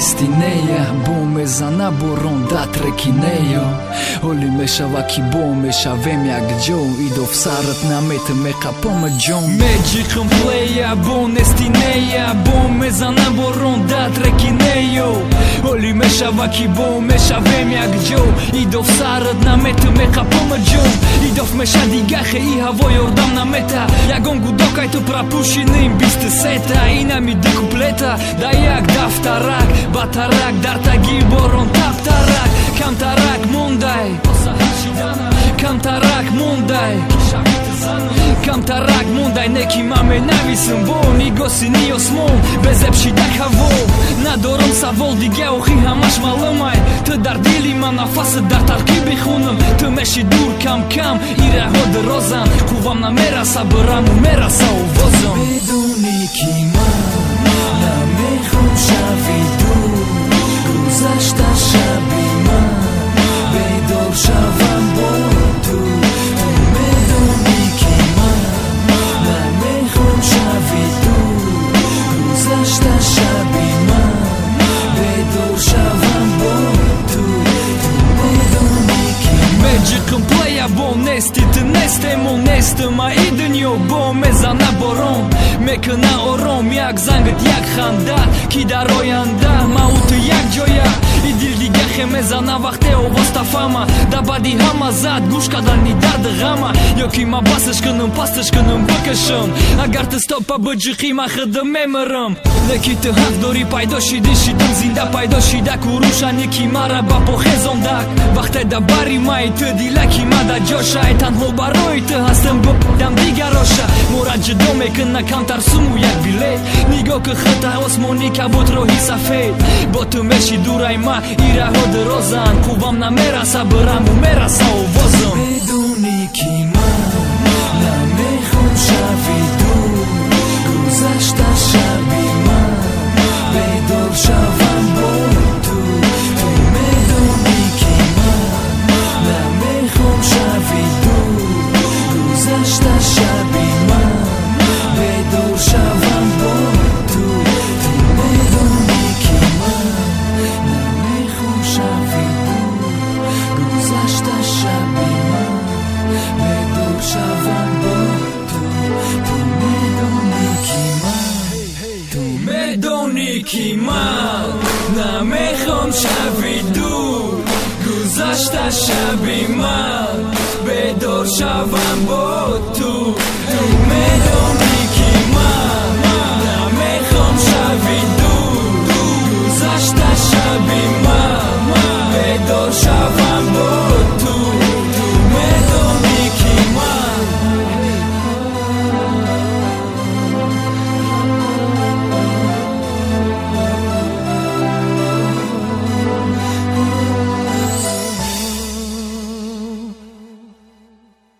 nestineja bo me zana boron da trekinejo Oli me shavaki bo me shavem jak gjo I do vsarët na metë me kapo më gjon Me gjikën pleja bo nestineja bo me zana boron da trekinejo Oli me shavaki bo me shavem jak gjo I do vsarët na metë me kapo më gjon I do me shadigache I havoj ordam na meta Ja gongu dokaj të prapushinin bistë seta Ina mi di kupleta Da jak daftarak Batarak darta giboron taptarak Kam tarak mundaj Kam tarak mundaj Kam tarak mundaj Neki mame navisën bo Ni gosi ni osmon Beze pshidak havo Na doron sa vol digja u hiha mash malëmaj Të dardili ma na fasë dartar kibi khunëm Të me shidur kam Ira hodë rozan Ku vam na mera sa bëram u mera sa u vozëm Beduni kima Na me khum shavidu Zashta shabima Bedor shavam botu Beduni kima Na me khum shavidu Zashta shabima Bedor shavam botu Beduni kima Me gjikën pleja bo nesti të neste mo nestë Ma idën jo bo me zana boron Me këna oron jak zangët jak khandat Ki daroj anda ma u të jak gjoja I dildi gache me zana vakte o vosta fama Da badi hama zat gushka dal një dardë gama Jo ki ma basë shkënëm pas të shkënëm bëkëshëm Agar të stop pa bëgjëkima khëdë me më rëm Në ki të hak dori pajdo shidi shidëm zinda Pajdo shida kurusha një kimara ba po hezon dak Vakte da bari ma I të dila kima da gjosha E tan ho baroj të hastëm bëp dam diga rosha Mora gjëdo me këna kam tarsumu jak bilet Nigo këhëta osmonika bot rohi sa fejt Botë me shiduraj ma Ira hodë rozan Ku vam na mera sa bëram u mera sa u vozëm Beduni kima Na me khum shavidu Zashta shabima Bedor shavam botu Beduni kima Na me khum shavidu Zashta shabima Bedor shavam botu Beduni kima Na me khum shavidu Zashta shabima Bedor shavam botu Beduni kima Beduni kima Na me khum shavidu Zashta shabima Bedor shavam botu Beduni kima Na me khum shavidu Zashta shabima Bedor shavam